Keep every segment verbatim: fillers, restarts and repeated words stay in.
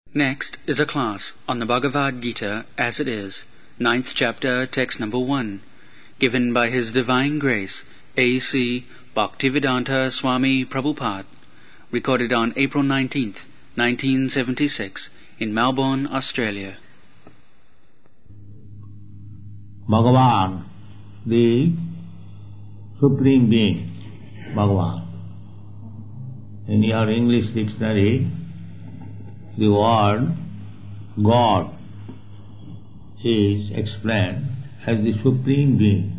Next is a class on the Bhagavad Gita as it is, ninth chapter, text number one, given by His Divine Grace, A C Bhaktivedanta Swami Prabhupada, recorded on April nineteenth, nineteen seventy-six, in Melbourne, Australia. Bhagavan, the Supreme Being, Bhagavan. In your English dictionary, the word God is explained as the Supreme Being.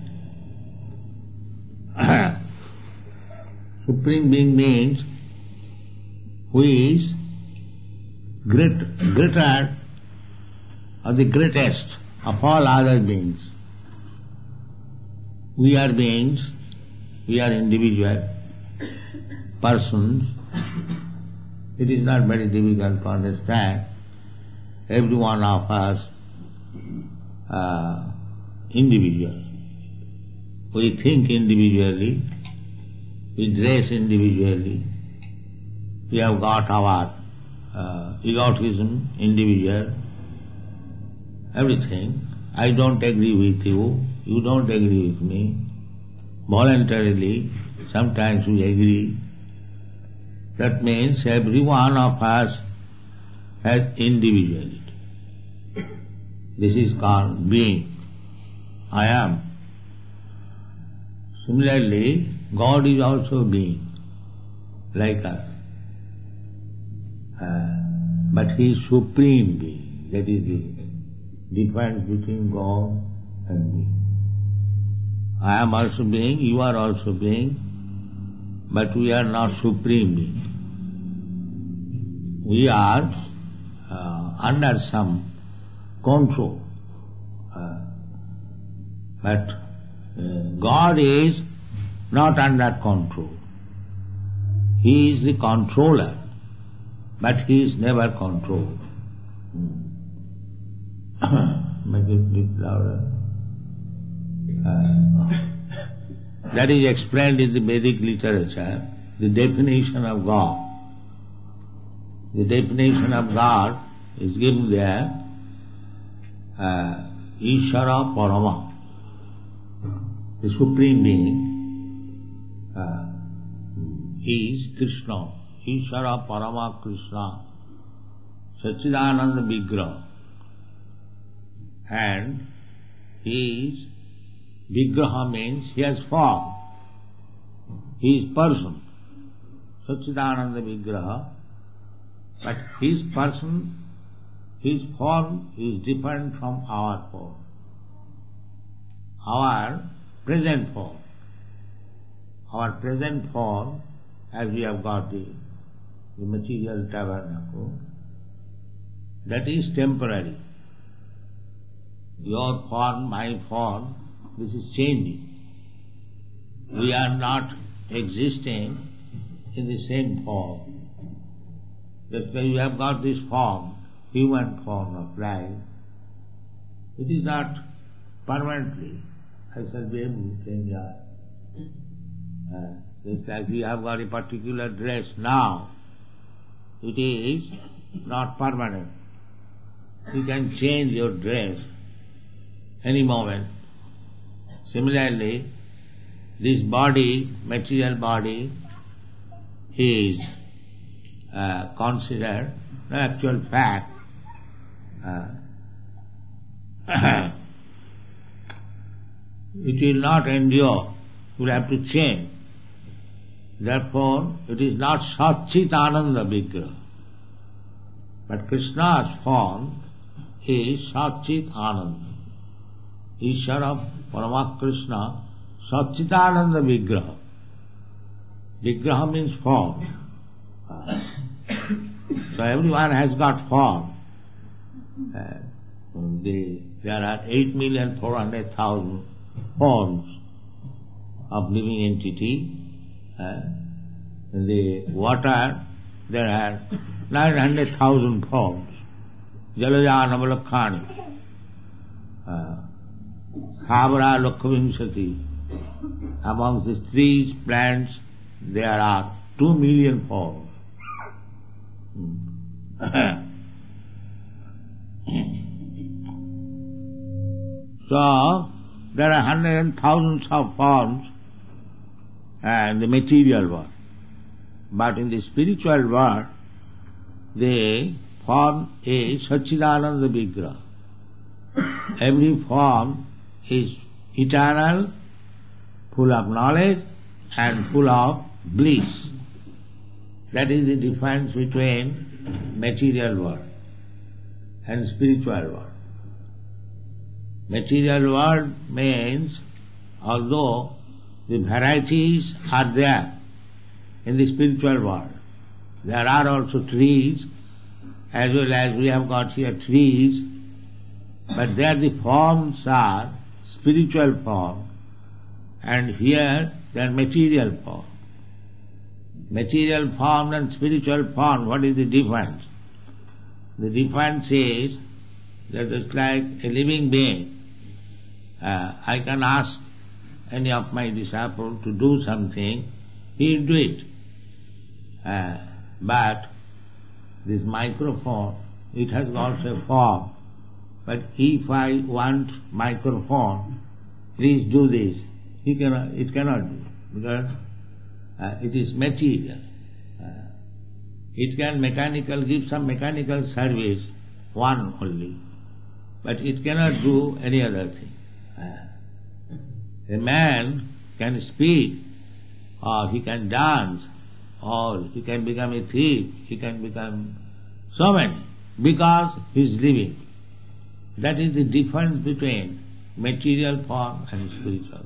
Supreme Being means who is great, greater or the greatest of all other beings. We are beings, we are individual persons. It is not very difficult to understand. Every one of us uh, individual. We think individually, we dress individually, we have got our uh, egotism individual, everything. I don't agree with you, you don't agree with me. Voluntarily, sometimes we agree. That means every one of us has individuality. This is called being. I am. Similarly, God is also being, like us. Uh, but He is Supreme Being. That is the difference between God and me. I am also being, you are also being, but we are not Supreme Being. We are uh, under some control. Uh, but uh, God is not under control. He is the controller, but He is never controlled. Make it a bit louder. Uh, that is explained in the Vedic literature, the definition of God. The definition of God is given there, uh, Ishara Parama, the Supreme Being, uh, is Krishna. Ishara Parama Krishna, Satchidananda Vigraha. And He is, Vigraha means He has form. He is person. Satchidananda Vigraha. But His person, His form is different from our form. Our present form. Our present form, as we have got the, the material tabernacle, that is temporary. Your form, my form, this is changing. We are not existing in the same form. That's why you have got this form, human form of life. It is not permanently. I shall be able to change that. Uh, just like you have got a particular dress now, it is not permanent. You can change your dress any moment. Similarly, this body, material body, is Uh, consider the actual fact. Uh, it will not endure, you will have to change. Therefore, it is not Satchitananda Vigraha. But Krishna's form is Satchit Ananda. Ishara Parama Krishna, Satchitananda Vigraha. Vigraha means form. So everyone has got form. Uh, the, there are eight million four hundred thousand forms of living entity. Uh, in the water there are nine hundred thousand forms. Jalajana Malakhani. Khavara Lokhavimsati. Among the trees, plants, there are two million forms. So, there are hundreds and thousands of forms in the material world. But in the spiritual world, the form is Satchidananda Vigraha. Every form is eternal, full of knowledge and full of bliss. That is the difference between material world and spiritual world. Material world means, although the varieties are there in the spiritual world, there are also trees, as well as we have got here trees, but there the forms are spiritual form, and here they are material form. Material form and spiritual form, what is the difference? The difference is that it's like a living being. Uh, I can ask any of my disciples to do something, he will do it. Uh, but this microphone, it has got a form. But if I want microphone, please do this, he cannot, it cannot do, because uh, it is material. Uh, it can mechanical give some mechanical service, one only, but it cannot do any other thing. Uh, a man can speak, or he can dance, or he can become a thief, he can become so many, because he is living. That is the difference between material form and spiritual.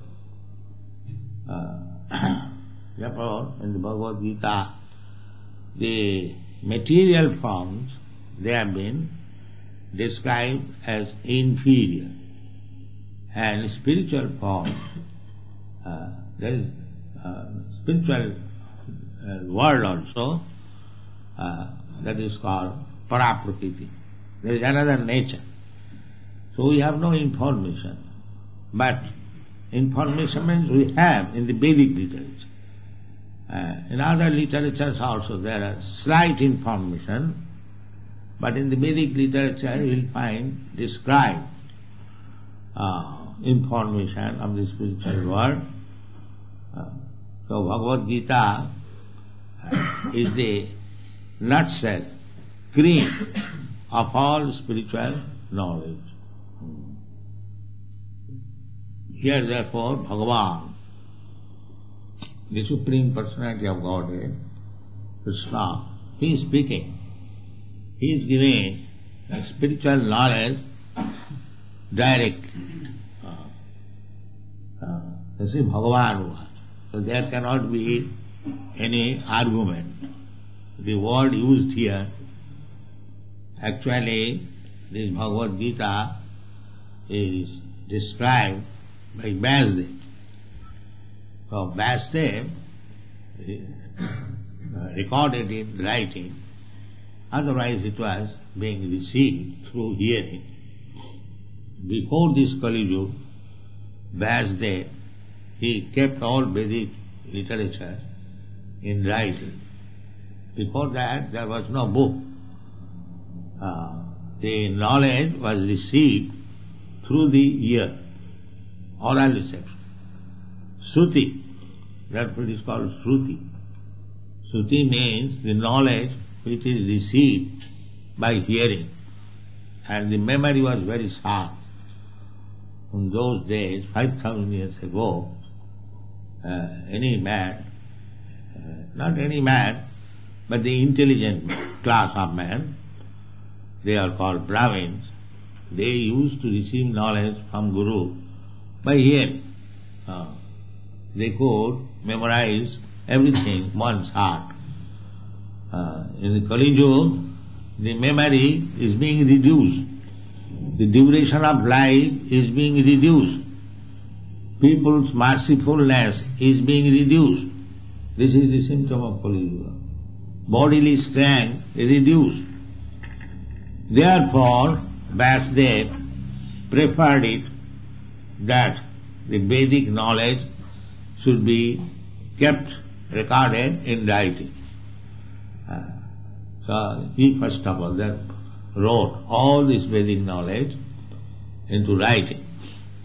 Uh, therefore, in the Bhagavad Gita, the material forms, they have been described as inferior. And spiritual form, uh, there is uh, spiritual uh, world also, uh, that is called Paraprakriti. There is another nature. So we have no information. But information means we have in the Vedic literature. Uh, in other literatures also there are slight information, but in the Vedic literature you will find described uh, information of the spiritual world. Uh, so Bhagavad Gita uh, is the nutshell, cream of all spiritual knowledge. Here therefore Bhagavan, the Supreme Personality of Godhead, Krishna, he is speaking. He is giving a spiritual knowledge directly. Uh, uh, this is Bhagavan. So there cannot be any argument. The word used here, actually this Bhagavad Gita is described by Vyasdev. So Vyasdev uh, recorded in writing, otherwise it was being received through hearing. Before this Kali Yuga, Vyasdev, he kept all Vedic literature in writing. Before that there was no book. Uh, the knowledge was received through the ear, oral reception. Shruti, therefore it is called Shruti. Shruti means the knowledge which is received by hearing, and the memory was very sharp. In those days, five thousand years ago, uh, any man, uh, not any man, but the intelligent class of man, they are called Brahmins, they used to receive knowledge from Guru by hearing. Uh, they could memorize everything one shot. Uh, in the Kali Yuga, the memory is being reduced. The duration of life is being reduced. People's mercifulness is being reduced. This is the symptom of Kali Yuga. Bodily strength is reduced. Therefore, Vyasdev preferred it that the Vedic knowledge should be kept recorded in writing. Uh, so he first of all that wrote all this Vedic knowledge into writing.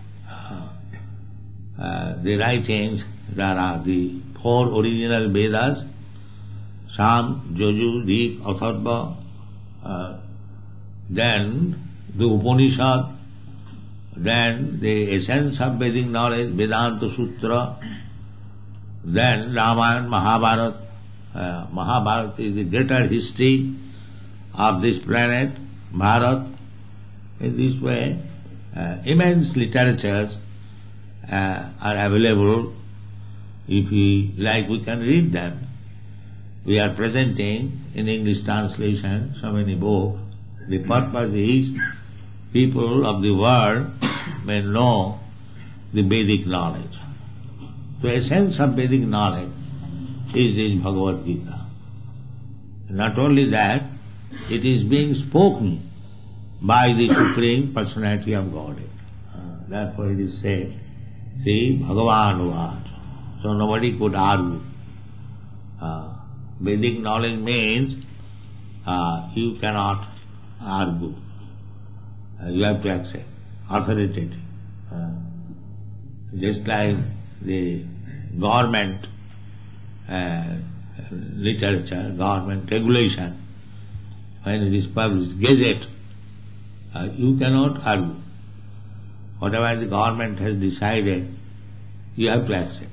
uh, the writings, there are the four original Vedas, Sam, Joju, Rig, Atharva, uh, then the Upanishad, then the essence of Vedic knowledge, Vedanta Sutra, then Ramayana, Mahabharata. Uh, Mahabharata is the greater history of this planet, Bharat. In this way, uh, immense literatures uh, are available. If we like, we can read them. We are presenting in English translation so many books. The purpose is people of the world may know the Vedic knowledge. The essence of Vedic knowledge is this Bhagavad Gita. Not only that, it is being spoken by the Supreme Personality of Godhead. Uh, therefore it is said, see, Bhagavan Uvacha. So nobody could argue. Uh, Vedic knowledge means uh, you cannot argue. Uh, you have to accept. Authoritative. Uh, just like the government uh, literature, government regulation, when it is published, gazette, uh, you cannot argue. Whatever the government has decided, you have to accept.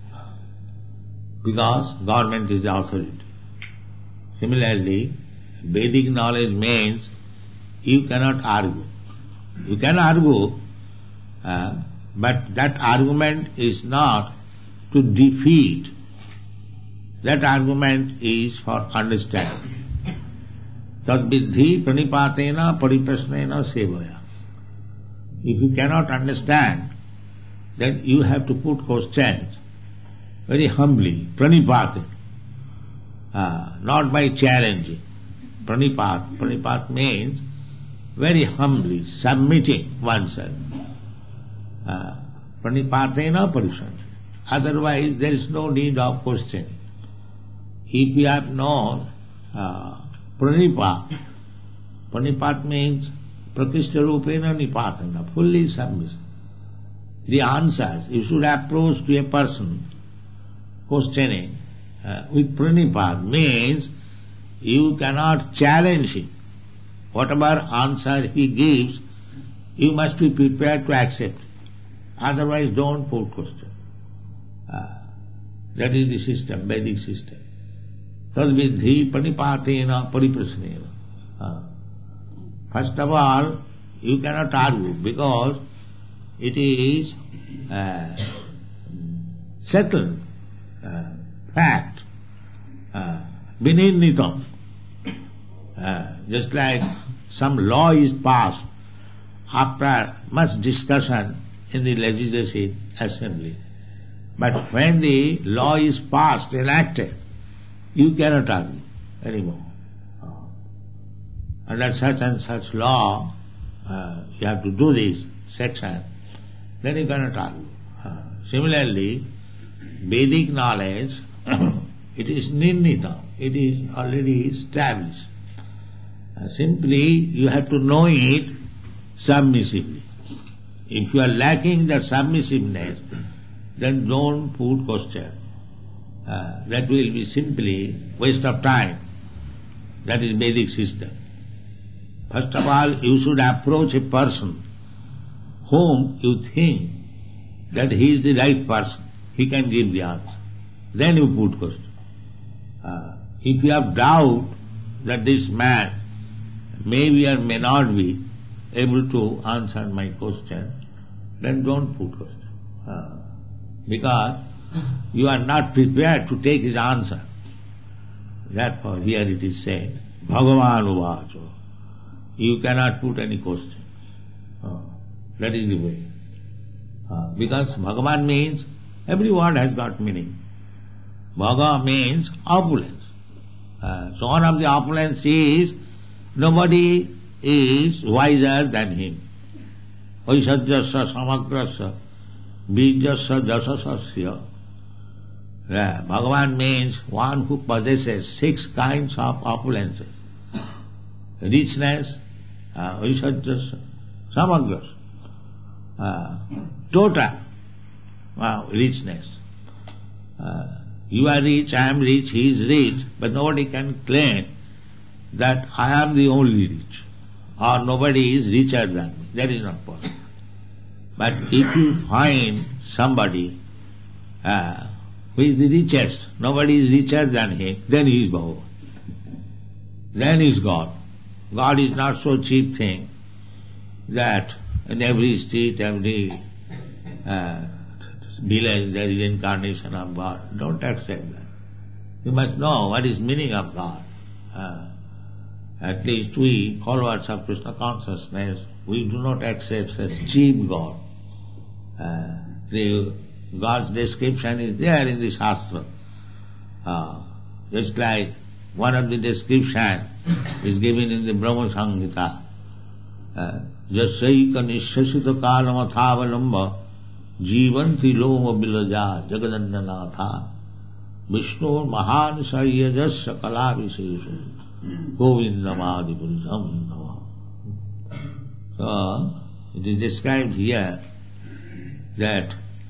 Because government is the authority. Similarly, Vedic knowledge means you cannot argue. You can argue, uh, but that argument is not to defeat. That argument is for understanding. Tad vidhi pranipatena pariprasnena sevaya. If you cannot understand, then you have to put questions very humbly, pranipat, uh, not by challenging. Pranipat, pranipat means very humbly submitting oneself. Uh, pranipatena parishan. Otherwise there is no need of questioning. If you have known uh, pranipat, pranipat means prakishta rupena nipatana, fully submissive. The answers, you should approach to a person questioning uh, with pranipat means you cannot challenge him. Whatever answer he gives, you must be prepared to accept. Otherwise don't put question. Uh, that is the system, Vedic system. Tad vidhi pranipatena pariprasnena. Uh, first of all, you cannot argue because it is uh, settled uh, fact, uh, vinirnitam. Uh, just like some law is passed after much discussion in the legislative assembly. But when the law is passed, enacted, you cannot argue anymore. Uh, under such and such law, uh, you have to do this section, then you cannot argue. Uh, similarly, Vedic knowledge, it is nirnita, it is already established. Uh, simply, you have to know it submissively. If you are lacking that submissiveness, then don't put question. Uh, that will be simply waste of time. That is Vedic system. First of all, you should approach a person whom you think that he is the right person. He can give the answer. Then you put question. Uh, if you have doubt that this man may be or may not be able to answer my question, then don't put question. Uh, because you are not prepared to take his answer. Therefore, here it is said, Bhagavan Uvacha. You cannot put any question. Uh, that is the way. Uh, because Bhagavan means, every word has got meaning. Bhaga means opulence. Uh, so one of the opulence is, nobody is wiser than him. Vaisajyasya samagrasya bijasya jasasasya. Yeah, Bhagavan means one who possesses six kinds of opulences. Richness, vaisajyasya, samagrasya, uh, total. uh, richness. Uh, you are rich, I am rich, he is rich, but nobody can claim that I am the only rich, or nobody is richer than me. That is not possible. But if you find somebody uh, who is the richest, nobody is richer than him, then he is Bhagavan. Then he is God. God is not so cheap thing that in every street, every uh, village there is incarnation of God. Don't accept that. You must know what is meaning of God. Uh, at least we, followers of Krishna consciousness, we do not accept such cheap God. Uh, the God's description is there in the Shastra. Uh, just like one of the description is given in the Brahma Samhita. Jasaika nishasita kalamathavalamba jivanti loma bilaja jagadannanatha Vishnu mahan sayyajasya kalaviseshu govindamadipurisam nama. So, it is described here that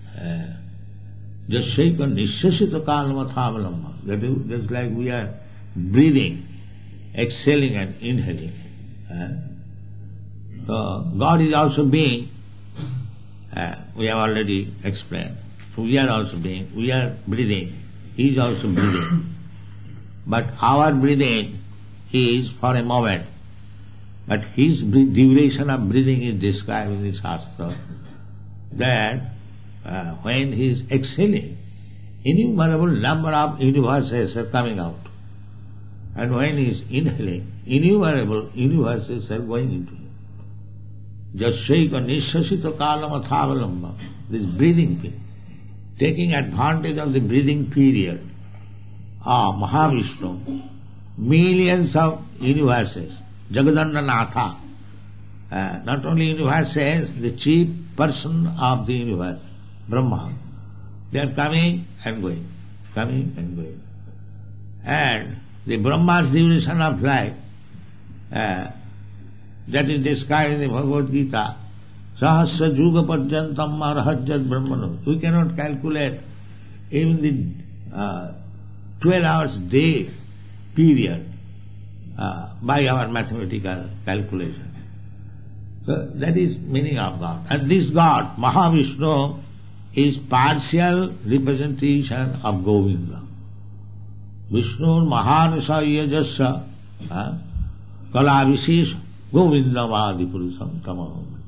Jasaika nishasita kalamathavalamba, that is just like we are breathing, exhaling and inhaling. Uh, so God is also being, uh, we have already explained. So we are also being, we are breathing, He is also breathing. But our breathing is for a moment. But His duration of breathing is described in the Shastra, that uh, when He is exhaling, innumerable number of universes are coming out. And when he is inhaling, innumerable universes are going into him. Jasaika nishasita kalamathavalamba, this breathing thing, taking advantage of the breathing period, ah, Mahavishnu, millions of universes, Jagadannanatha, uh, not only universes, the chief person of the universe, Brahma, they are coming and going, coming and going. And the Brahma's duration of life, uh, that is described in the Bhagavad Gita, Sahasra Juga Padyantam Arhajjat Brahmano. We cannot calculate even the uh, twelve hours day period uh, by our mathematical calculation. So that is meaning of God. And this God, Mahavishnu, is partial representation of Govinda. Vishnu Mahanasaya Jasya Kalavisesh Govindamadi Purusam Tamaham.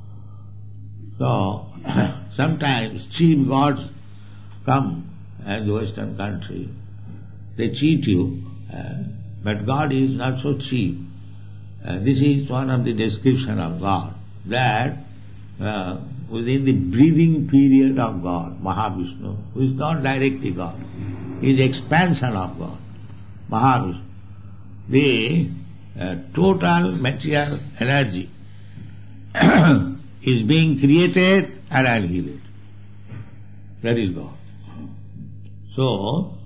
So sometimes cheap gods come in the Western country. They cheat you, uh, but God is not so cheap. Uh, this is one of the description of God, that uh, within the breathing period of God, Mahavishnu, who is not directly God, is expansion of God, Mahavishnu. The uh, total material energy is being created and annihilated. That is God. So,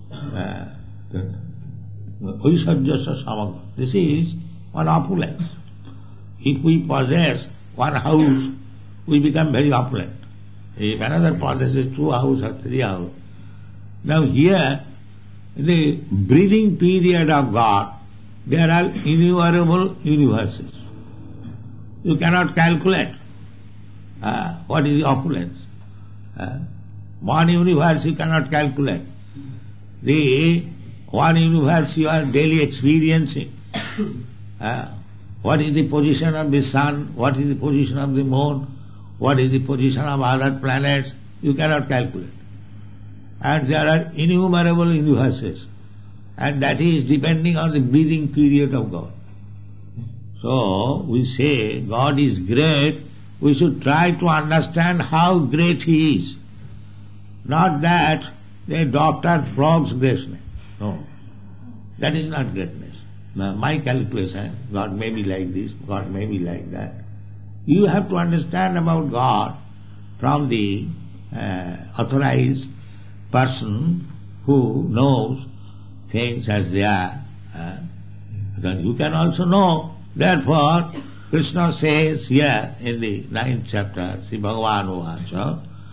Vaisajyasa Samaga. This is one opulence. If we possess one house, we become very opulent. If another possesses two houses or three houses. Now here, the breathing period of God, there are innumerable universes. You cannot calculate uh, what is the opulence. Uh, one universe you cannot calculate. The one universe you are daily experiencing. Uh, what is the position of the sun? What is the position of the moon? What is the position of other planets? You cannot calculate. And there are innumerable universes. And that is depending on the breathing period of God. So, we say God is great. We should try to understand how great He is. Not that they Doctor Frog's greatness. No. That is not greatness. Now, my calculation, God may be like this, God may be like that. You have to understand about God from the uh, authorized person who knows things as they are. Uh, then you can also know. Therefore, Krishna says here in the ninth chapter, Sri Bhagavan Vacha,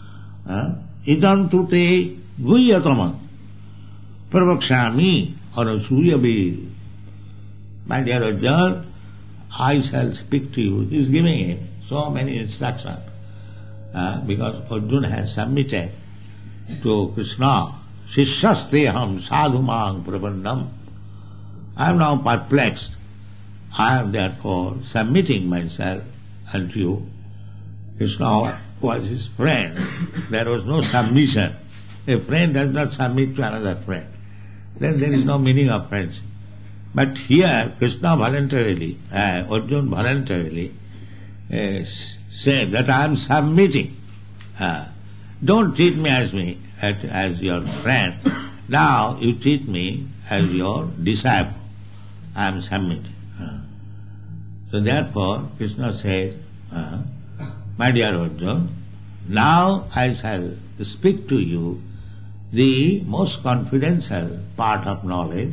idam tute guhyatama pravakshami anasuyabe. My dear Arjuna, I shall speak to you. He is giving him so many instructions. Uh, because Arjuna has submitted to Krishna, Shishasteham sadhumang prabandam. I am now perplexed. I am therefore submitting myself unto you. Krishna was his friend. There was no submission. A friend does not submit to another friend. Then there is no meaning of friendship. But here Krishna voluntarily, uh, Arjuna voluntarily uh, said that I am submitting. Uh, don't treat me as me as, as your friend. Now you treat me as your disciple. I am submitting. Uh, so therefore Krishna says, uh, my dear Arjuna, now I shall speak to you the most confidential part of knowledge.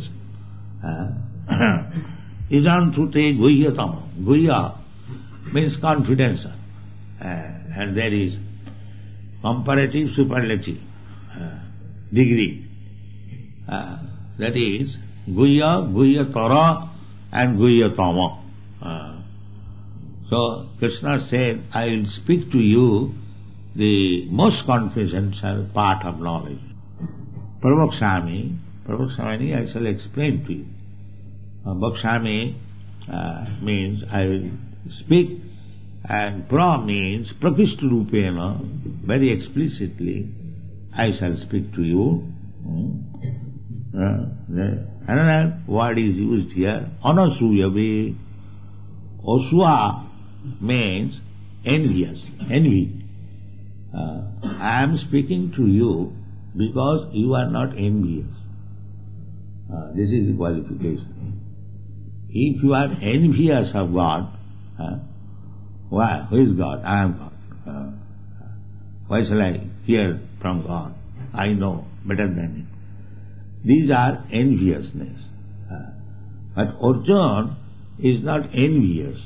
Idam tute guhyatam. Guhya means confidential. Uh, and there is comparative superlative uh, degree. Uh, that is guhya, guhyatara and guhyatama. Uh, so Krishna said, I will speak to you the most confidential part of knowledge. Pravakshami, Pravakshami I shall explain to you. Uh, Bhakshami uh, means I will speak, and pra means prakishta rupena, very explicitly I shall speak to you. Hmm. Uh, the, another word is used here, anasuyabe. Osua means envious, envy. Uh, I am speaking to you because you are not envious. Uh, this is the qualification. If you are envious of God, uh, why? Who is God? I am God. Uh, why shall I hear from God? I know better than Him. These are enviousness. Uh, but Arjuna is not envious.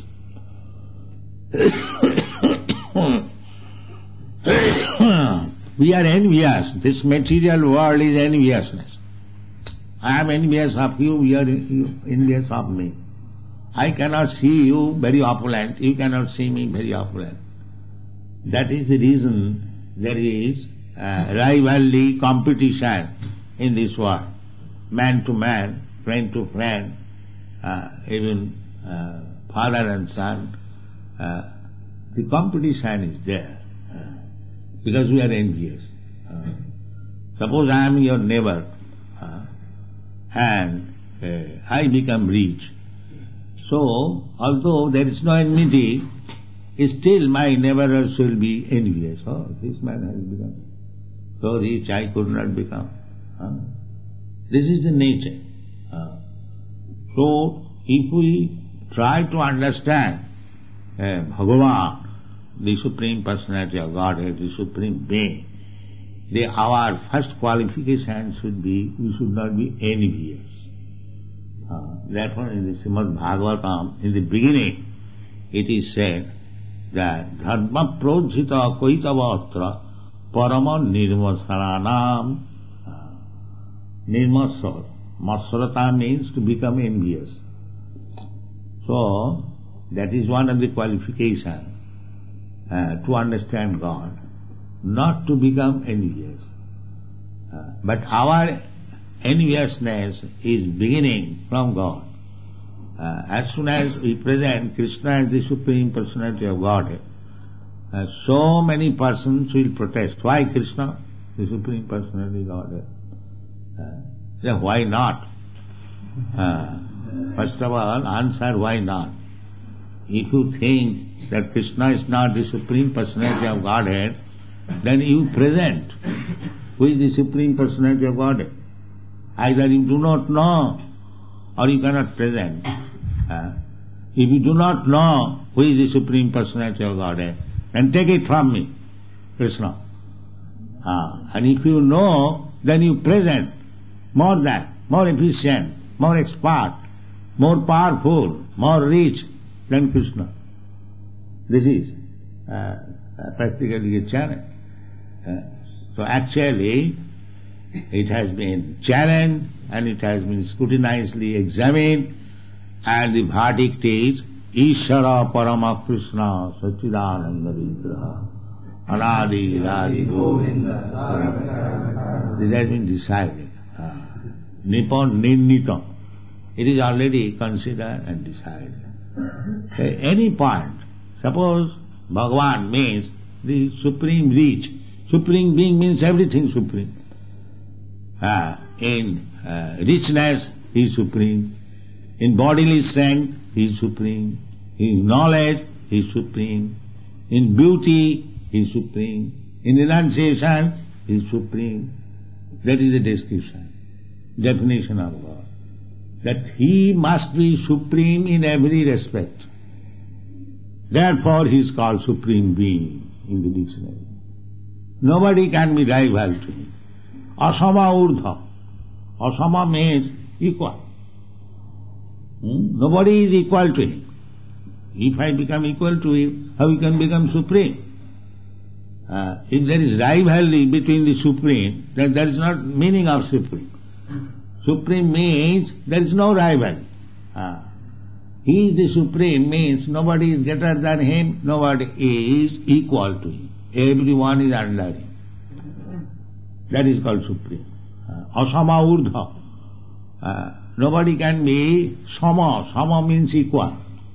We are envious. This material world is enviousness. I am envious of you, you are envious of me. I cannot see you very opulent, you cannot see me very opulent. That is the reason there is uh, rivalry, competition in this world. Man to man, friend to friend, uh, even uh, father and son. Uh, the competition is there uh, because we are envious. Uh, suppose I am your neighbor uh, and uh, I become rich. So, although there is no enmity, still my neighbors will be envious. Oh, this man has become so rich, I could not become. Huh? This is the nature. Uh, so, if we try to understand uh, Bhagavan, the Supreme Personality of Godhead, the Supreme Being, the, our first qualification should be, we should not be envious. Uh, therefore, in the Srimad Bhagavatam, in the beginning, it is said that dharma prodhita koitavatra parama nirmasaranam. Uh, nirmasar. Masarata means to become envious. So, that is one of the qualifications uh, to understand God, not to become envious. Uh, but our enviousness is beginning from God. Uh, as soon as we present Krishna as the Supreme Personality of Godhead, uh, so many persons will protest. Why Krishna, the Supreme Personality of Godhead? Uh, then why not? Uh, first of all, answer why not. If you think that Krishna is not the Supreme Personality of Godhead, then you present who is the Supreme Personality of Godhead. Either you do not know or you cannot present. Uh, if you do not know who is the Supreme Personality of Godhead, then take it from me, Krishna. Uh, and if you know, then you present more than, more efficient, more expert, more powerful, more rich than Krishna. This is uh, practically a challenge. Uh, So actually, it has been challenged and it has been scrutinizedly examined, and the verdict is Ishvara Parama Krishna Sachidananda Vigraha Anadi Radi Govinda. This has been decided. Nippon Nirnita. It is already considered and decided. At any point, suppose Bhagavan means the supreme reach. Supreme being means everything supreme. Uh, in uh, richness, he is supreme. In bodily strength, he is supreme. In knowledge, he is supreme. In beauty, he is supreme. In renunciation, he is supreme. That is the description, definition of God. That he must be supreme in every respect. Therefore he is called Supreme Being in the dictionary. Nobody can be rival to him. Asama urdha. Asama means equal. Hmm? Nobody is equal to him. If I become equal to him, how he can become supreme? Uh, if there is rivalry between the supreme, then there is not meaning of supreme. Supreme means there is no rival. Uh, he is the supreme means nobody is greater than him, nobody is equal to him. Everyone is under him. That is called supreme. Asama urdha. Uh, nobody can be sama. Sama means equal.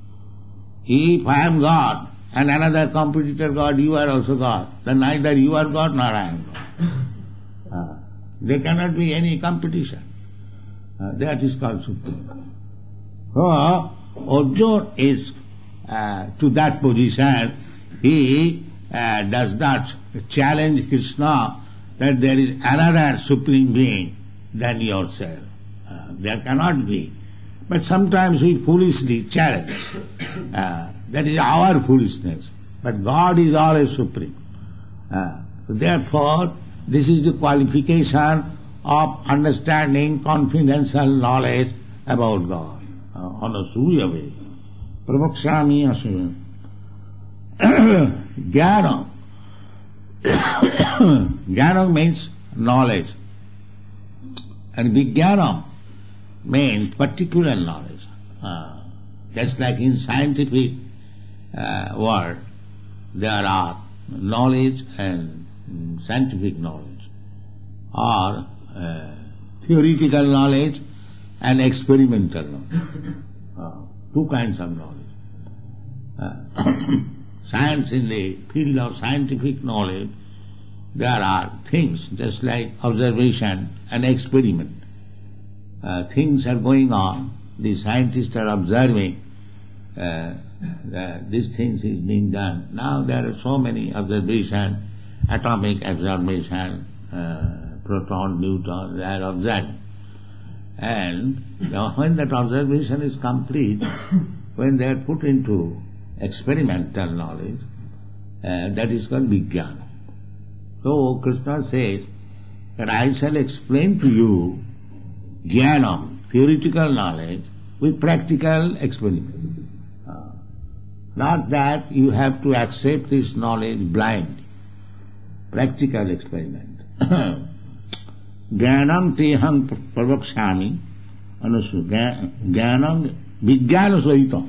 If I am God and another competitor God, you are also God, then neither you are God nor I am God. Uh, there cannot be any competition. Uh, that is called supreme. So, Arjuna is uh, to that position. He uh, does not challenge Krishna that there is another supreme being than yourself. Uh, there cannot be. But sometimes we foolishly challenge. Uh, that is our foolishness. But God is always supreme. Uh, therefore, this is the qualification of understanding confidential knowledge about God. Uh, on a Surya way. Pravakshami asya. Jnana. Jnana means knowledge. And Vijnana means particular knowledge. Uh, just like in scientific uh, world, there are knowledge and um, scientific knowledge, or uh, theoretical knowledge and experimental knowledge. Uh, two kinds of knowledge. Uh, science, in the field of scientific knowledge, there are things just like observation and experiment. Uh, things are going on, the scientists are observing uh, that these things is being done. Now there are so many observations, atomic observation, uh, proton, neutron, they are observed. And now when that observation is complete, when they are put into experimental knowledge, uh, that is called Vijnana. So Krishna says that I shall explain to you Jnana, theoretical knowledge, with practical experiment. Uh, not that you have to accept this knowledge blind. Practical experiment. Jnanam teham pravakshami anusu. Jnanam vijnana sahita.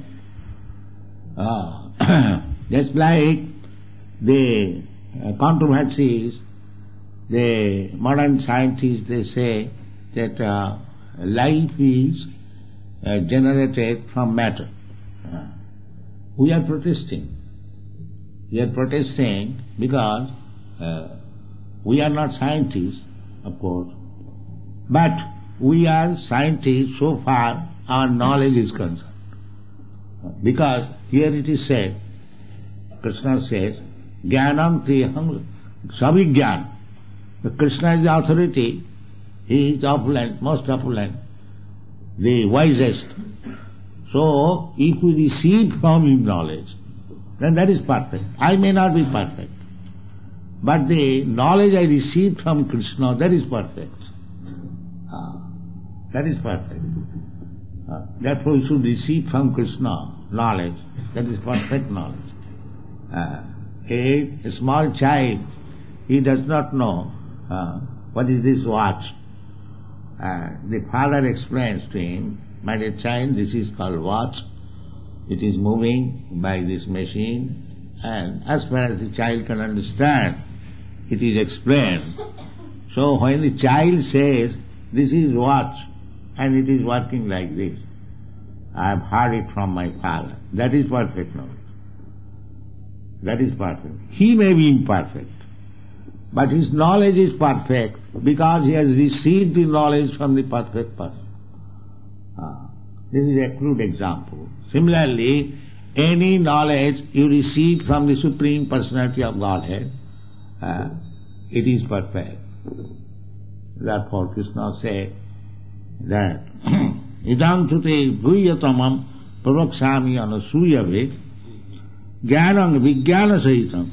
Uh, just like the uh, controversies, the modern scientists, they say that uh, life is uh, generated from matter. Uh, we are protesting. We are protesting because uh, we are not scientists, of course, but we are scientists so far our knowledge is concerned. Because here it is said, Krishna says, Jnanam teham savijnana. Krishna is the authority, he is opulent, most opulent, the wisest. So, if we receive from him knowledge, then that is perfect. I may not be perfect, but the knowledge I received from Krishna, that is perfect. Uh, that is perfect. Uh, therefore, we should receive from Krishna knowledge, that is perfect knowledge. Uh, a, a small child, he does not know Uh, what is this watch? Uh, the father explains to him, my dear child, this is called watch. It is moving by this machine, and as far as the child can understand, it is explained. So when the child says, this is watch, and it is working like this, I have heard it from my father. That is perfect knowledge. That is perfect. He may be imperfect, but his knowledge is perfect because he has received the knowledge from the perfect person. Ah, this is a crude example. Similarly, any knowledge you receive from the Supreme Personality of Godhead, uh, it is perfect. Therefore Krishna said that idam tute guhyatamam pravakshami anasuyave jnanam vijnana sahitam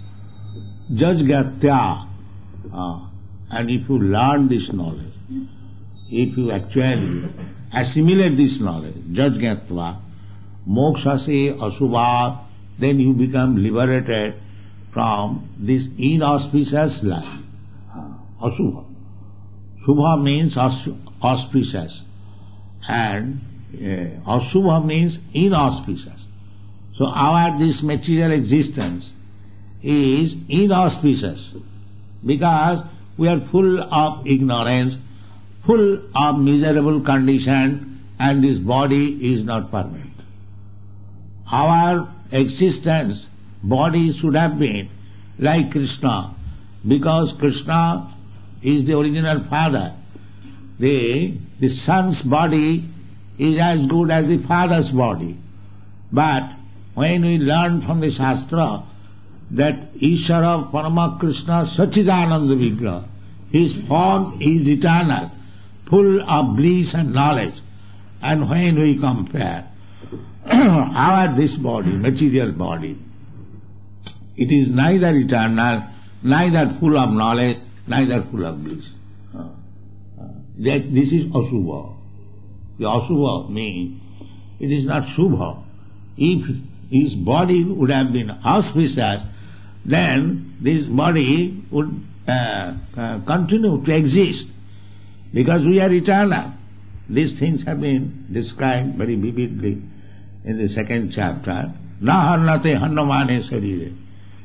jajgatya. Uh, and if you learn this knowledge, if you actually assimilate this knowledge, jajgatva, mokshase asubha, then you become liberated from this inauspicious life. Uh, asubha. Subha means auspicious, and uh, asubha means inauspicious. So our this material existence is inauspicious because we are full of ignorance, full of miserable condition, and this body is not permanent. Our existence, body should have been like Krishna, because Krishna is the original father. The, the son's body is as good as the father's body. But when we learn from the Shastra that Ishvara Parama Krishna Sachidananda Vigraha, his form is eternal, full of bliss and knowledge, and when we compare our this body, material body, it is neither eternal, neither full of knowledge, neither full of bliss. Uh, uh, that this is asubha. The asubha means it is not subha. If his body would have been auspicious, then this body would uh, uh, continue to exist, because we are eternal. These things have been described very vividly in the second chapter. Na harnate hannamane sarire.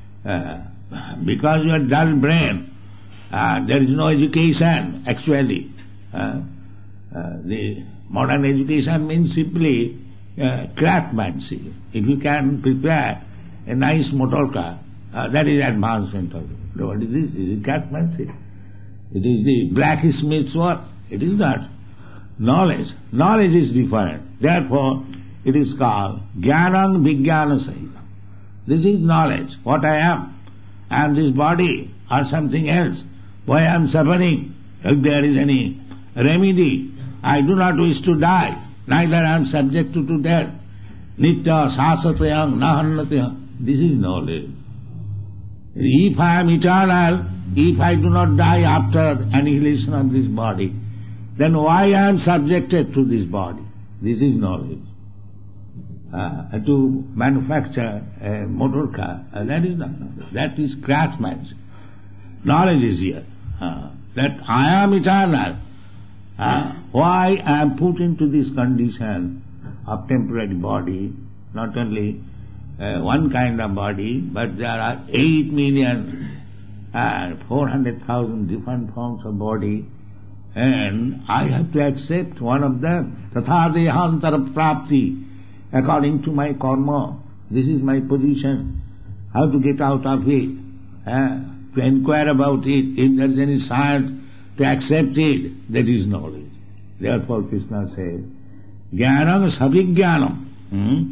Uh, because you are dull brain, uh, there is no education actually. Uh, uh, the modern education means simply uh, craftsmanship. If you can prepare a nice motor car, uh, that is advancement of it. What is this? It is craftsmanship. It is the blacksmith's work. It is not. Knowledge. Knowledge is different. Therefore, it is called Jnanam Vijnana Sahitam. This is knowledge, what I am. I am this body or something else. Why I am suffering? If there is any remedy, I do not wish to die. Neither I am subject to, to death. Nitya sasatayam nahannatayam. This is knowledge. If I am eternal, if I do not die after annihilation of this body, then why I am subjected to this body? This is knowledge. Uh, to manufacture a motor car, uh, that is not knowledge. That is craftsmanship. Knowledge is here. Uh, that I am eternal. Uh, why I am put into this condition of temporary body, not only uh, one kind of body, but there are eight million, uh, four hundred thousand different forms of body, and I have to accept one of them. Tatha dehantara prapti, according to my karma. This is my position. How to get out of it? Uh, to inquire about it, if there is any science, to accept it, that is knowledge. Therefore Krishna says, Jnanam savijnanam. Hmm?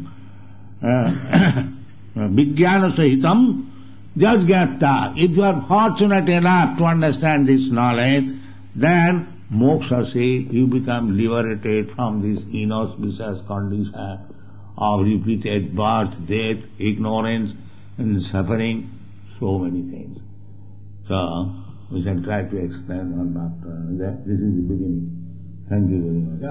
Uh, Vijnana sahitam jajgata. If you are fortunate enough to understand this knowledge, then moksha se, you become liberated from this inauspicious condition of repeated birth, death, ignorance, and suffering, so many things. So, we shall try to explain one after that. This is the beginning. Thank you very much.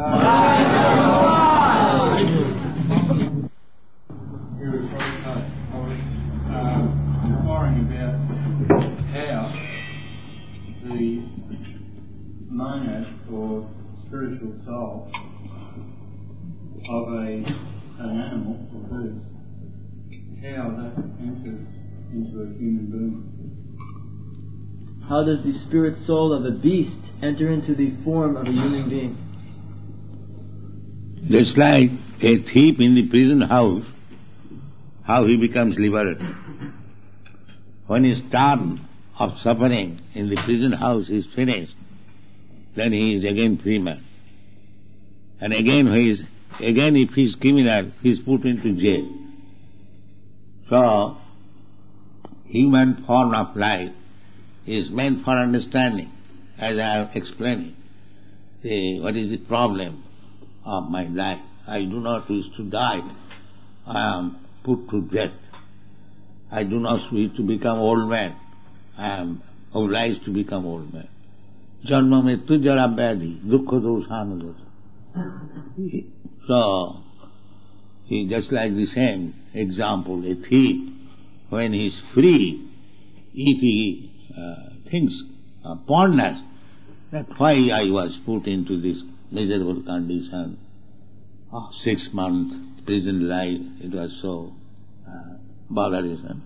We were talking about, I was uh, inquiring about how the an animal or birds, how that enters into a human being. How does the spirit soul of a beast enter into the form of a human being? Just like a thief in the prison house, how he becomes liberated. When his term of suffering in the prison house is finished, then he is again free man. And again he is, again if he is criminal, he is put into jail. So, human form of life is meant for understanding, as I have explained. The, what is the problem of my life? I do not wish to die. I am put to death. I do not wish to become old man. I am obliged to become old man. Janma mrityu jara vyadhi dukkha dosana dosa. So, he just like the same example, a thief, when he is free, if he uh, thinks uh, fondness that why I was put into this miserable condition of six months prison life, it was so uh, bothersome,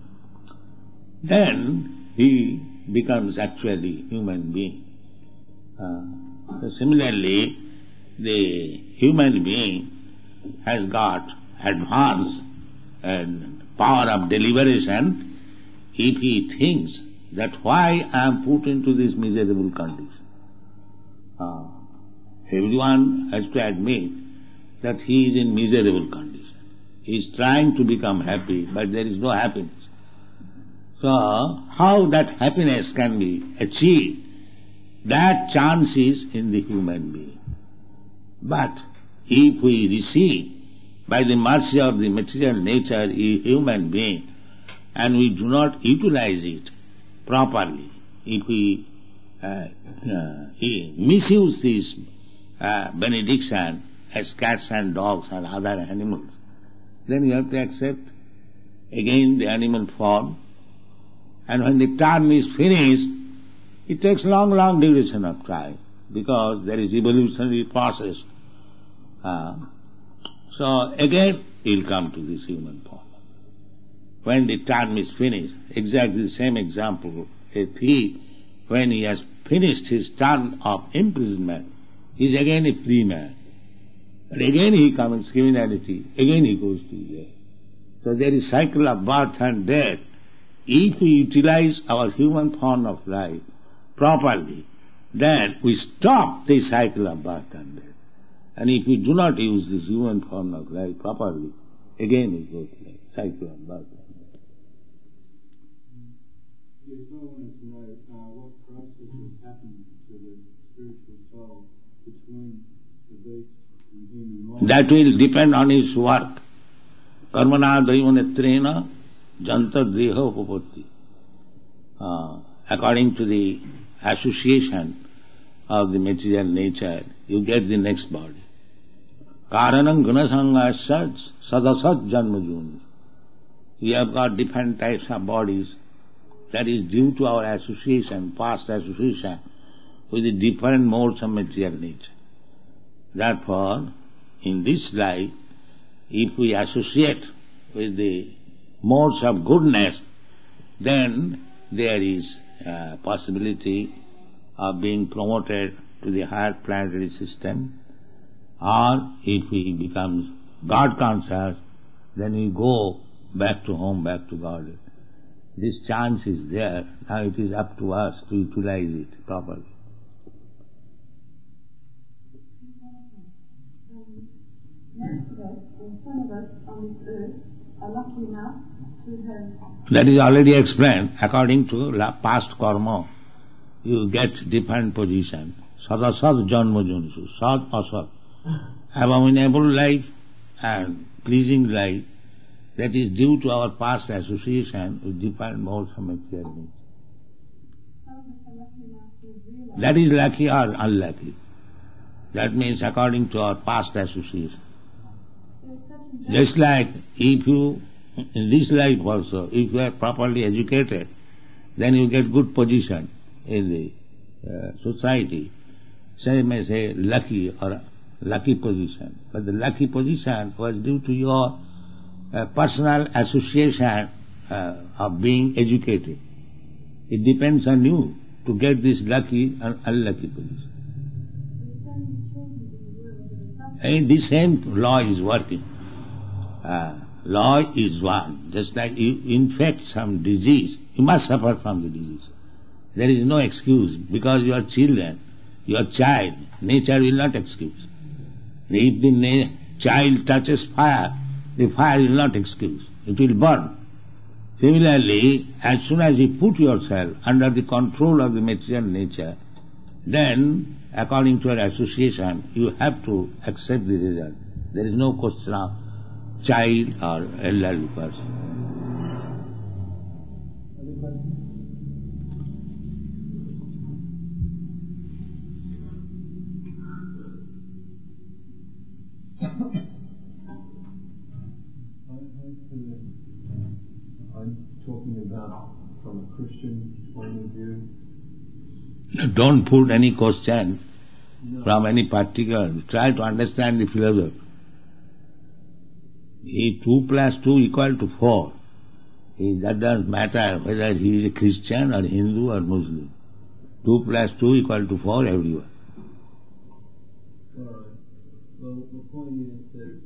then he becomes actually human being. Uh, so similarly, the human being has got advanced and power of deliberation if he thinks that why I am put into this miserable condition. Uh, everyone has to admit that he is in miserable condition. He is trying to become happy, but there is no happiness. So, how that happiness can be achieved, that chance is in the human being. But if we receive by the mercy of the material nature a human being, and we do not utilize it properly, if we uh, uh, misuse this uh, benediction as cats and dogs and other animals, then you have to accept again the animal form. And when the term is finished, it takes long, long duration of time, because there is evolutionary process. Uh, so again, he'll come to this human form. When the term is finished, exactly the same example, a thief, when he has finished his term of imprisonment, he is again a free man. And again he commits criminality, again he goes to jail. So there is cycle of birth and death. If we utilize our human form of life properly, then we stop the cycle of birth and death. And if we do not use this human form of life properly, again we go to the cycle of birth and death. Yes, I wanted to know uh, what processes happen to the spiritual soul between the beast and human life. That will depend on his work. Karmana daivanetrena janta deha upapatti. Uh, according to the association of the material nature, you get the next body. Karanam gunasanga saj sadasat janmajuni. We have got different types of bodies. That is due to our association, past association with the different modes of material nature. Therefore, in this life, if we associate with the modes of goodness, then there is a possibility of being promoted to the higher planetary system. Or if we become God conscious, then we go back to home, back to God. This chance is there. Now it is up to us to utilize it properly. Most of us, or some of us on this earth, are lucky enough to have... That is already explained. According to past karma, you get different position. Sadasad janma junsu, sad asad. Abominable life and pleasing life, that is due to our past association with different modes of material nature. That is lucky or unlucky. That means according to our past association. Just like if you, in this life also, if you are properly educated, then you get good position in the uh, society. Some may say lucky or lucky position. But the lucky position was due to your uh, personal association uh, of being educated. It depends on you to get this lucky and unlucky position. And the same law is working. Uh, law is one. Just like you infect some disease, you must suffer from the disease. There is no excuse because you are children, your child, nature will not excuse. If the na- child touches fire, the fire will not excuse. It will burn. Similarly, as soon as you put yourself under the control of the material nature, then, according to your association, you have to accept the result. There is no question of child or elderly person. I'm talking about from a Christian point of view. Don't put any question No. from any particular. Try to understand the philosophy. If two plus two equal to four, that doesn't matter whether he is a Christian or Hindu or Muslim. Two plus two equal to four everywhere. All right. Well, the point is that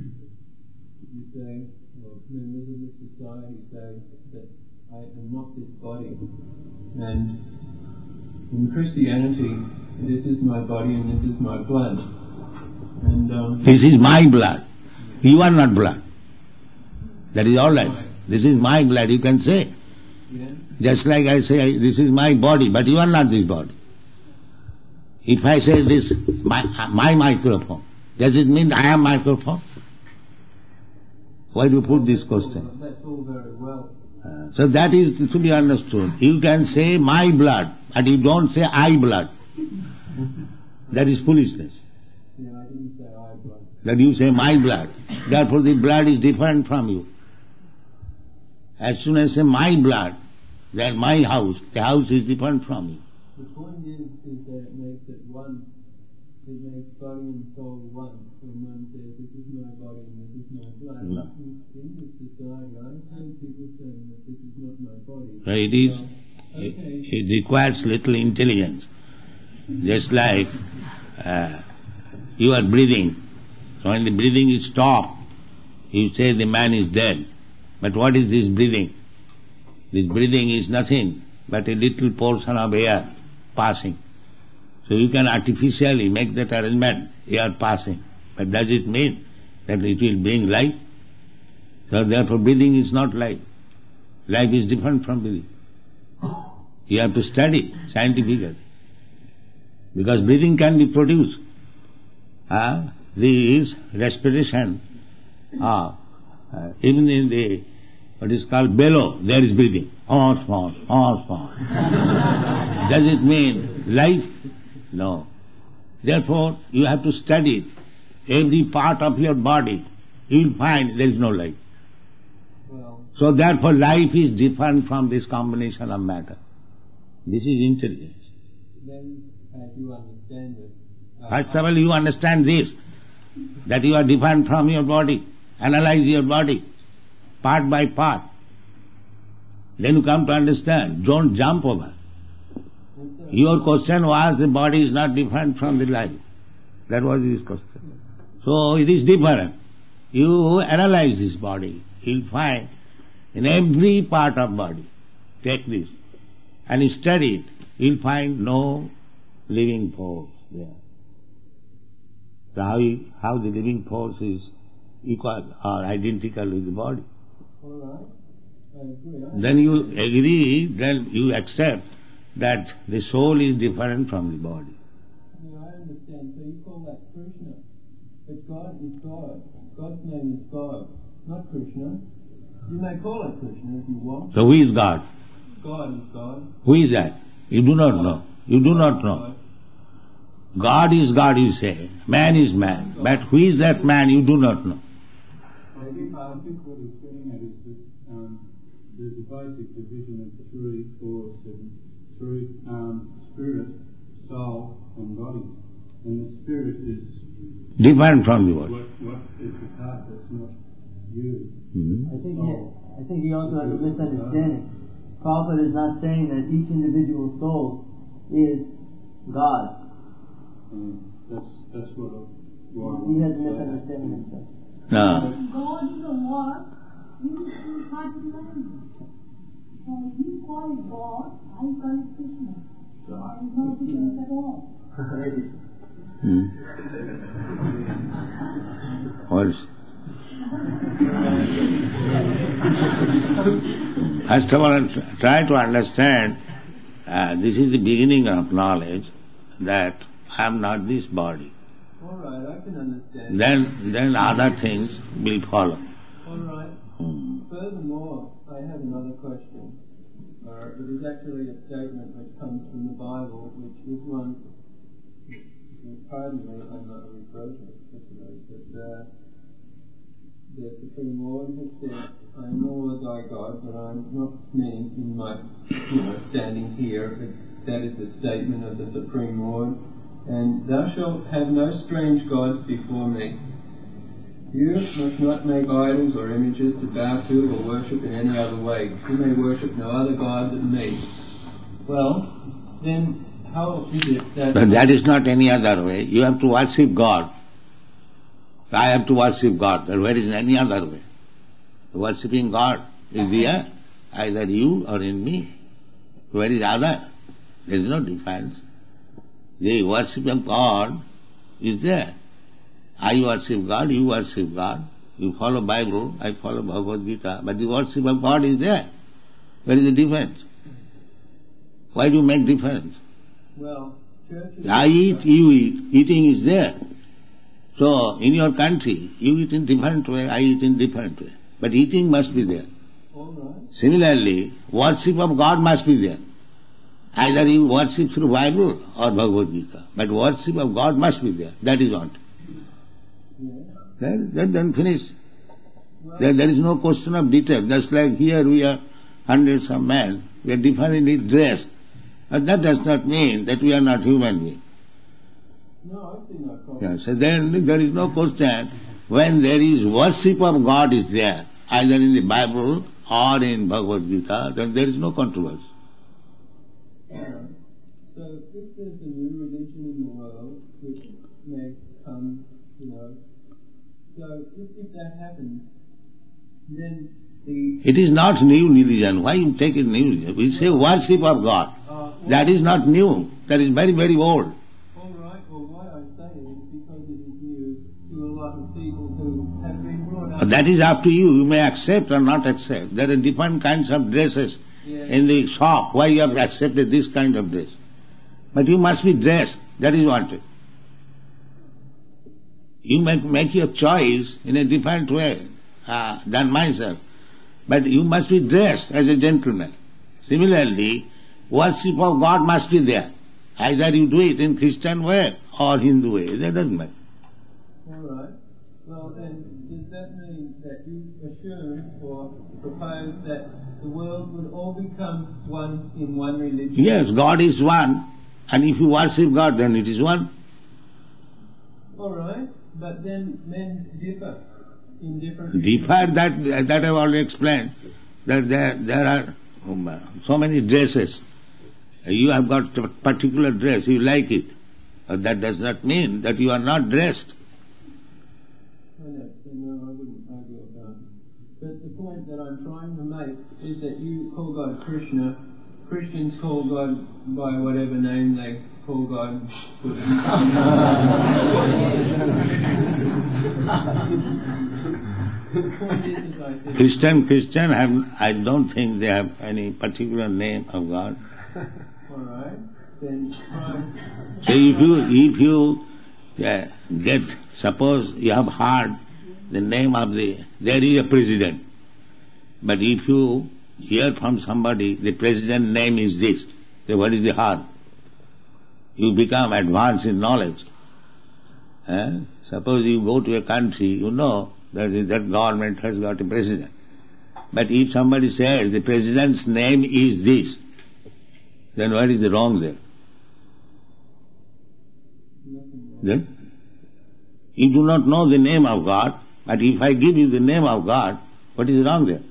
you say, well, members of the society say that I am not this body. And in Christianity, this is my body and this is my blood. And um, This is my blood. You are not blood. That is all right. This is my blood, you can say. yeah, Just like I say, this is my body, but you are not this body. If I say this, my, my microphone, does it mean I am microphone? Why do you put this question? that's all very well. Uh, so that is to be understood. You can say my blood, but you don't say I blood. That is foolishness. Yeah, I didn't say I blood. That you say my blood. Therefore the blood is different from you. As soon as I say my blood, that my house, the house is different from you. The point is, is that it makes it one. It makes body and soul one. When one says, this is my body and this is my blood. No. In this society, I've heard people saying that this is not my body. So it is, Well, it, okay. it requires little intelligence. Just like uh, you are breathing. So when the breathing is stopped, you say the man is dead. But what is this breathing? This breathing is nothing but a little portion of air passing. So you can artificially make that arrangement, air passing. But does it mean that it will bring life? So therefore breathing is not life. Life is different from breathing. You have to study scientifically. Because breathing can be produced. Uh, this respiration, uh, uh, even in the, what is called bellow, there is breathing. Horse, horse, horse, horse. Does it mean life? No. Therefore, you have to study every part of your body. You will find there is no life. Well, So therefore life is different from this combination of matter. This is intelligence. then, as you understand it, uh, First of all, you understand this, that you are different from your body. Analyze your body, part by part. Then you come to understand. Don't jump over. Your question was the body is not different from the life. That was his question. So it is different. You analyze this body, you'll find in every part of body, take this, and you study it, you'll find no living force there. So how, you, how the living force is equal or identical with the body. all right, I agree. I Then you agree, then you accept that the soul is different from the body. Yeah, I understand. So you call that Krishna. But God is God. God's name is God, not Krishna. You may call it Krishna if you want. So who is God? God is God. Who is that? You do not know. You do not know. God is God, you say. Man is man. But who is that man, you do not know. I think, I think what he's getting at is that um, there's a basic division of three, four, seven, three, um, spirit, soul, and body. And the spirit is different from the body. what, what is the part that's not you. Hmm? I think he, I think he also has a misunderstanding. Prabhupada is not saying that each individual soul is God. Um, that's that's what. I, what He has a I- misunderstanding himself. No. God is a word used in five languages. So you call it God, I call it Krishna. So there is no difference at all. Hmm. What is- First of all, try to understand, uh, this is the beginning of knowledge, that I am not this body. All right, I can understand. Then, then other things will follow. All right. Hmm. Furthermore, I have another question. Uh, it is actually a statement which comes from the Bible, which is one. Pardon me, I'm not a reproach, but uh, the Supreme Lord has said, "I am the Lord thy God," but I'm not me in my, you know, standing here. That is the statement of the Supreme Lord. And thou shalt have no strange gods before me. You must not make idols or images to bow to or worship in any other way. You may worship no other god than me. Well, then how is it that... But that is not any other way. You have to worship God. I have to worship God. But where is any other way? Worshipping God is there, either you or in me. Where is other? There is no difference. The worship of God is there. I worship God, you worship God. You follow Bible, I follow Bhagavad Gita. But the worship of God is there. Where is the difference? Why do you make difference? Well, churches... I eat, you eat. Eating is there. So, in your country, you eat in different way, I eat in different way. But eating must be there. All right. Similarly, worship of God must be there. Either you worship through Bible or Bhagavad Gita. But worship of God must be there. That is what. Yeah. Then, then, then finish. There, there is no question of detail. Just like here we are hundreds of men. We are differently dressed. But that does not mean that we are not human beings. No, I see no problem. Yeah, so then there is no question. When there is worship of God is there, either in the Bible or in Bhagavad Gita, then there is no controversy. Alright. So if there's a new religion in the world which may come, you know, so if, if that happens, then the... It is not new religion. Why you take it new religion? We say worship of God. Uh, well, That is not new. That is very, very old. Alright, well why I say it is because it is new to a lot of people who have been brought up... That is up to you. You may accept or not accept. There are different kinds of dresses Yeah. in the shop. Why you have accepted this kind of dress? But you must be dressed. That is wanted. You make, make your choice in a different way uh, than myself. But you must be dressed as a gentleman. Similarly, worship of God must be there. Either you do it in Christian way or Hindu way. That doesn't matter. Alright. Well then, does that mean that you assume or propose that the world would all become one in one religion? Yes, God is one. And if you worship God, then it is one. Alright, but then men differ in different... Differ, that that I have already explained, that there, there are um, so many dresses. You have got a particular dress, you like it. But that does not mean that you are not dressed. I know, so no, I wouldn't argue about it. But the point that I'm trying to make is that you call God Krishna, Christians call God by whatever name they call God. The point is, as I said, Christian, Christian have, I don't think they have any particular name of God. alright, then try. So if you, if you uh, get, suppose you have heard the name of the, there is a president. But if you hear from somebody, the president name is this, then what is the harm? You become advanced in knowledge. Eh? Suppose you go to a country, you know that that government has got a president. But if somebody says the president's name is this, then what is the wrong there? Nothing Then you do not know the name of God, but if I give you the name of God, what is wrong there?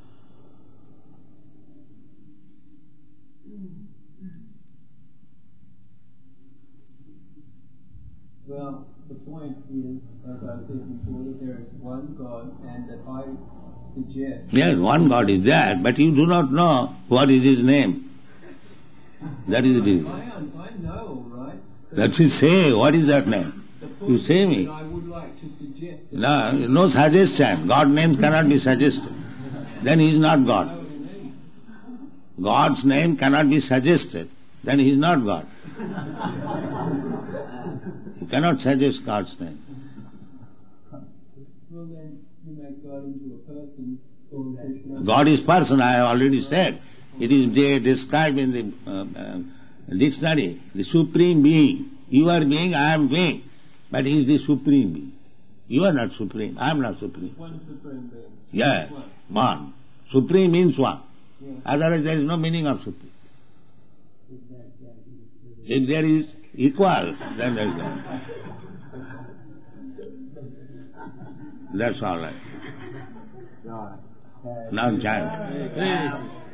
Well, the point is, as I said before, that there is one God, and that I suggest... Yes, one God is there, but you do not know what is His name. That is it. I, I know, right? That is say, what is that name? You say me. I would like to suggest... No, no suggestion. God's name cannot be suggested. Then He is not God. God's name cannot be suggested. Then He is not God. You cannot suggest God's name. Well then, you make God into a person called Krishna. God is person, I have already said. It is de- described in the uh, uh, dictionary, the supreme being. You are being, I am being. But He is the supreme being. You are not supreme, I am not supreme. One supreme being. Yeah, One. one. Supreme means one. Yeah. Otherwise there is no meaning of supreme. If there is equal, then there is no. That's all right. Now chant.